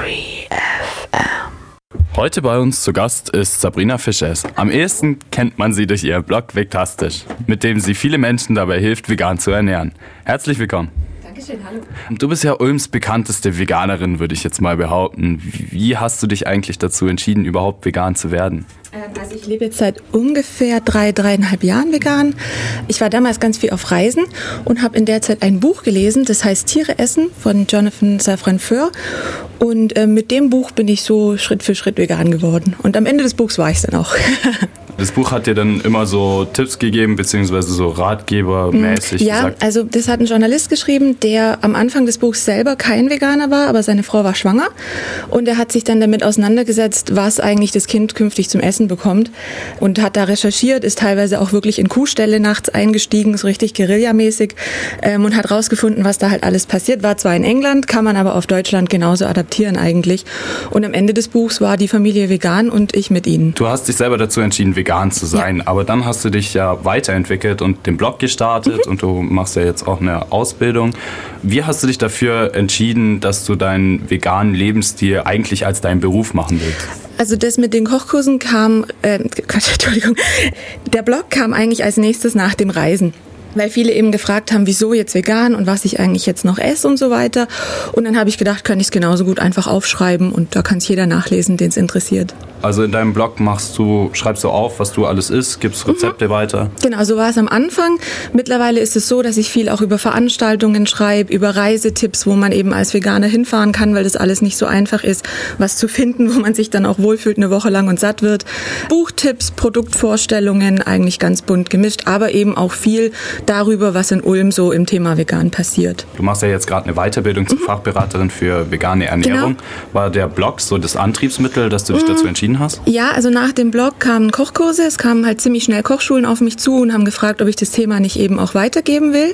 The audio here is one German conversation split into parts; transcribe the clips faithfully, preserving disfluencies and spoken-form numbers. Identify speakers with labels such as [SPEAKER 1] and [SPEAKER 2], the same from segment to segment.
[SPEAKER 1] drei F M.
[SPEAKER 2] Heute bei uns zu Gast ist Sabrina Fischers. Am ehesten kennt man sie durch ihr Blog Vegtastisch, mit dem sie viele Menschen dabei hilft, vegan zu ernähren. Herzlich willkommen.
[SPEAKER 1] Dankeschön, hallo.
[SPEAKER 2] Du bist ja Ulms bekannteste Veganerin, würde ich jetzt mal behaupten. Wie hast du dich eigentlich dazu entschieden, überhaupt vegan zu werden?
[SPEAKER 1] Also ich lebe jetzt seit ungefähr drei, dreieinhalb Jahren vegan. Ich war damals ganz viel auf Reisen und habe in der Zeit ein Buch gelesen, das heißt Tiere essen von Jonathan Safran Foer. Und äh, mit dem Buch bin ich so Schritt für Schritt vegan geworden. Und am Ende des Buchs war ich es dann auch.
[SPEAKER 2] Das Buch hat dir dann immer so Tipps gegeben, beziehungsweise so ratgebermäßig
[SPEAKER 1] ja,
[SPEAKER 2] gesagt?
[SPEAKER 1] Also das hat ein Journalist geschrieben, der am Anfang des Buchs selber kein Veganer war, aber seine Frau war schwanger. Und er hat sich dann damit auseinandergesetzt, was eigentlich das Kind künftig zum Essen bekommt. Und hat da recherchiert, ist teilweise auch wirklich in Kuhställe nachts eingestiegen, so richtig guerillamäßig. Ähm, und hat rausgefunden, was da halt alles passiert. War zwar in England, kann man aber auf Deutschland genauso adaptieren eigentlich. Und am Ende des Buchs war die Familie vegan und ich mit ihnen.
[SPEAKER 2] Du hast dich selber dazu entschieden, vegan zu sein, ja. Aber dann hast du dich ja weiterentwickelt und den Blog gestartet, mhm. und du machst ja jetzt auch eine Ausbildung. Wie hast du dich dafür entschieden, dass du deinen veganen Lebensstil eigentlich als deinen Beruf machen willst?
[SPEAKER 1] Also das mit den Kochkursen kam, äh, Entschuldigung, der Blog kam eigentlich als nächstes nach dem Reisen. Weil viele eben gefragt haben, wieso jetzt vegan und was ich eigentlich jetzt noch esse und so weiter. Und dann habe ich gedacht, kann ich es genauso gut einfach aufschreiben und da kann es jeder nachlesen, den es interessiert.
[SPEAKER 2] Also in deinem Blog machst du, schreibst du auf, was du alles isst, gibst Rezepte mhm. weiter?
[SPEAKER 1] Genau, so war es am Anfang. Mittlerweile ist es so, dass ich viel auch über Veranstaltungen schreibe, über Reisetipps, wo man eben als Veganer hinfahren kann, weil das alles nicht so einfach ist, was zu finden, wo man sich dann auch wohlfühlt eine Woche lang und satt wird. Buchtipps, Produktvorstellungen, eigentlich ganz bunt gemischt, aber eben auch viel darüber, was in Ulm so im Thema vegan passiert.
[SPEAKER 2] Du machst ja jetzt gerade eine Weiterbildung zur mhm. Fachberaterin für vegane Ernährung. Genau. War der Blog so das Antriebsmittel, dass du dich mhm. dazu entschieden hast?
[SPEAKER 1] Ja, also nach dem Blog kamen Kochkurse. Es kamen halt ziemlich schnell Kochschulen auf mich zu und haben gefragt, ob ich das Thema nicht eben auch weitergeben will.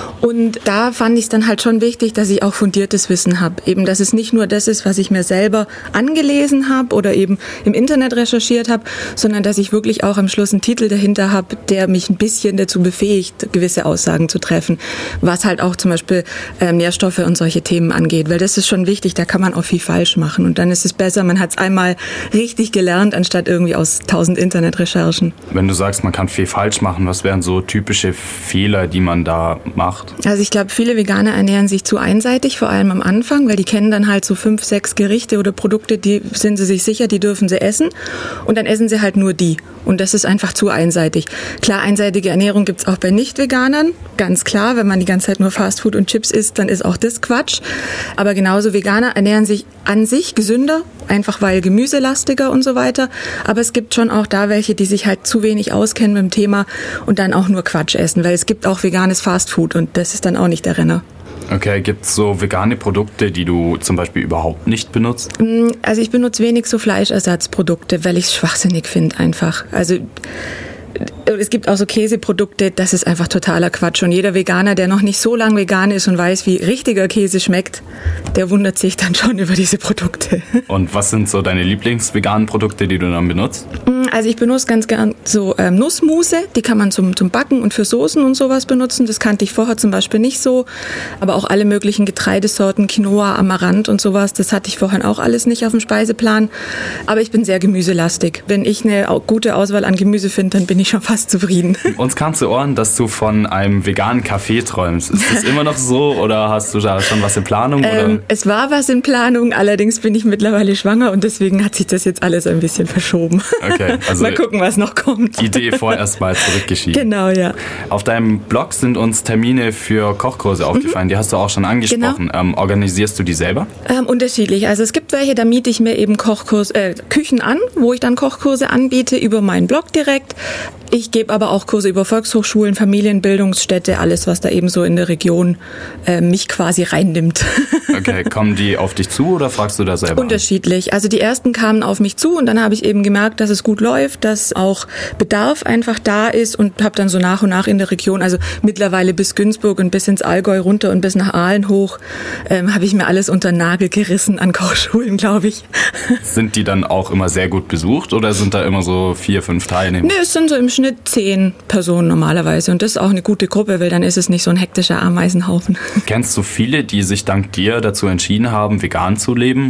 [SPEAKER 1] Und da fand ich es dann halt schon wichtig, dass ich auch fundiertes Wissen habe. Eben, dass es nicht nur das ist, was ich mir selber angelesen habe oder eben im Internet recherchiert habe, sondern dass ich wirklich auch am Schluss einen Titel dahinter habe, der mich ein bisschen dazu befähigt, gewisse Aussagen zu treffen, was halt auch zum Beispiel äh, Nährstoffe und solche Themen angeht, weil das ist schon wichtig, da kann man auch viel falsch machen und dann ist es besser, man hat es einmal richtig gelernt, anstatt irgendwie aus tausend Internetrecherchen.
[SPEAKER 2] Wenn du sagst, man kann viel falsch machen, was wären so typische Fehler, die man da macht?
[SPEAKER 1] Also ich glaube, viele Veganer ernähren sich zu einseitig, vor allem am Anfang, weil die kennen dann halt so fünf, sechs Gerichte oder Produkte, die sind sie sich sicher, die dürfen sie essen und dann essen sie halt nur die und das ist einfach zu einseitig. Klar, einseitige Ernährung gibt es auch bei Nicht-Veganern, ganz klar, wenn man die ganze Zeit nur Fastfood und Chips isst, dann ist auch das Quatsch. Aber genauso Veganer ernähren sich an sich gesünder, einfach weil gemüselastiger und so weiter. Aber es gibt schon auch da welche, die sich halt zu wenig auskennen mit dem Thema und dann auch nur Quatsch essen, weil es gibt auch veganes Fastfood und das ist dann auch nicht der Renner.
[SPEAKER 2] Okay, gibt es so vegane Produkte, die du zum Beispiel überhaupt nicht benutzt?
[SPEAKER 1] Also ich benutze wenig so Fleischersatzprodukte, weil ich es schwachsinnig finde einfach. Also es gibt auch so Käseprodukte, das ist einfach totaler Quatsch. Und jeder Veganer, der noch nicht so lange vegan ist und weiß, wie richtiger Käse schmeckt, der wundert sich dann schon über diese Produkte.
[SPEAKER 2] Und was sind so deine Lieblingsveganen Produkte, die du dann benutzt?
[SPEAKER 1] Also ich benutze ganz gern so ähm, Nussmuse, die kann man zum, zum Backen und für Soßen und sowas benutzen. Das kannte ich vorher zum Beispiel nicht so. Aber auch alle möglichen Getreidesorten, Quinoa, Amaranth und sowas, das hatte ich vorher auch alles nicht auf dem Speiseplan. Aber ich bin sehr gemüselastig. Wenn ich eine gute Auswahl an Gemüse finde, dann bin ich schon fast zufrieden.
[SPEAKER 2] Uns kam zu Ohren, dass du von einem veganen Café träumst. Ist das immer noch so oder hast du da schon was in Planung? Oder?
[SPEAKER 1] Ähm, es war was in Planung, allerdings bin ich mittlerweile schwanger und deswegen hat sich das jetzt alles ein bisschen verschoben.
[SPEAKER 2] Okay, also
[SPEAKER 1] mal gucken, was noch kommt.
[SPEAKER 2] Idee vorerst mal zurückgeschieben.
[SPEAKER 1] Genau, ja.
[SPEAKER 2] Auf deinem Blog sind uns Termine für Kochkurse mhm. aufgefallen, die hast du auch schon angesprochen. Genau. Ähm, organisierst du die selber?
[SPEAKER 1] Ähm, unterschiedlich. Also es gibt welche, da miete ich mir eben Kochkurs, äh, Küchen an, wo ich dann Kochkurse anbiete über meinen Blog direkt. Ich gebe aber auch Kurse über Volkshochschulen, Familienbildungsstätte, alles, was da eben so in der Region äh, mich quasi reinnimmt.
[SPEAKER 2] Okay, kommen die auf dich zu oder fragst du da selber
[SPEAKER 1] Unterschiedlich. Also die ersten kamen auf mich zu und dann habe ich eben gemerkt, dass es gut läuft, dass auch Bedarf einfach da ist und habe dann so nach und nach in der Region, also mittlerweile bis Günzburg und bis ins Allgäu runter und bis nach Aalen hoch, ähm, habe ich mir alles unter den Nagel gerissen an Kochschulen, glaube ich.
[SPEAKER 2] Sind die dann auch immer sehr gut besucht oder sind da immer so vier, fünf Teilnehmer?
[SPEAKER 1] Nee, es sind so im Schnitt zehn Personen normalerweise und das ist auch eine gute Gruppe, weil dann ist es nicht so ein hektischer Ameisenhaufen.
[SPEAKER 2] Kennst du viele, die sich dank dir dazu entschieden haben, vegan zu leben?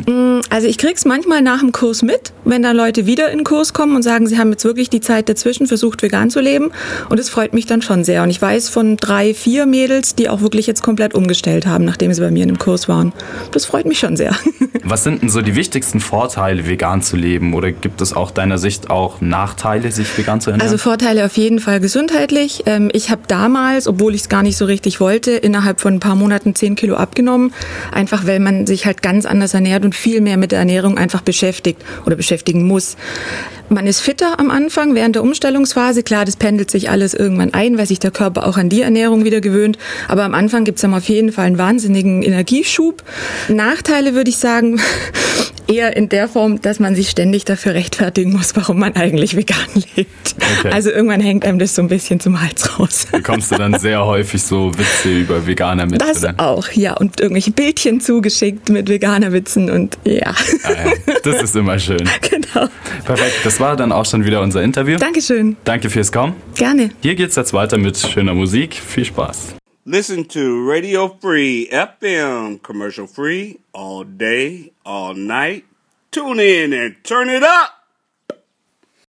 [SPEAKER 1] Also ich krieg's manchmal nach dem Kurs mit, wenn dann Leute wieder in den Kurs kommen und sagen, sie haben jetzt wirklich die Zeit dazwischen versucht, vegan zu leben. Und es freut mich dann schon sehr. Und ich weiß von drei, vier Mädels, die auch wirklich jetzt komplett umgestellt haben, nachdem sie bei mir in dem Kurs waren. Das freut mich schon sehr.
[SPEAKER 2] Was sind denn so die wichtigsten Vorteile, vegan zu leben? Oder gibt es auch deiner Sicht auch Nachteile, sich vegan zu ernähren?
[SPEAKER 1] Also Vorteile auf jeden Fall gesundheitlich. Ich habe damals, obwohl ich es gar nicht so richtig wollte, innerhalb von ein paar Monaten zehn Kilo abgenommen. Einfach weil man sich halt ganz anders ernährt und viel mehr mit der Ernährung einfach beschäftigt oder beschäftigen muss. Man ist fitter am Anfang während der Umstellungsphase. Klar, das pendelt sich alles irgendwann ein, weil sich der Körper auch an die Ernährung wieder gewöhnt. Aber am Anfang gibt es dann auf jeden Fall einen wahnsinnigen Energieschub. Nachteile würde ich sagen, eher in der Form, dass man sich ständig dafür rechtfertigen muss, warum man eigentlich vegan lebt. Okay. Also irgendwann hängt einem das so ein bisschen zum Hals raus.
[SPEAKER 2] Bekommst du dann sehr häufig so Witze über Veganer mit?
[SPEAKER 1] Das oder? Auch, ja. Und irgendwelche Bildchen zugeschickt mit Veganer-Witzen und ja.
[SPEAKER 2] Ah ja. Das ist immer schön.
[SPEAKER 1] Genau.
[SPEAKER 2] Perfekt, das war dann auch schon wieder unser Interview.
[SPEAKER 1] Dankeschön.
[SPEAKER 2] Danke fürs Kommen.
[SPEAKER 1] Gerne.
[SPEAKER 2] Hier geht's jetzt weiter mit schöner Musik. Viel Spaß.
[SPEAKER 3] Listen to Radio Free F M, commercial free, all day, all night. Tune in and turn it up.